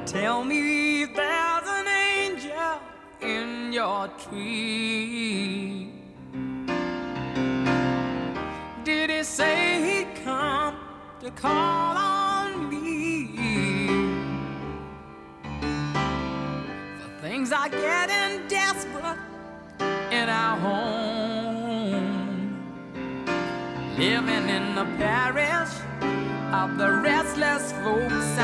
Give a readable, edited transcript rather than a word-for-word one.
Tell me if there's an angel in your tree. Did he say he'd come to call on me? For things are getting desperate in our home, living in the parish of the restless folks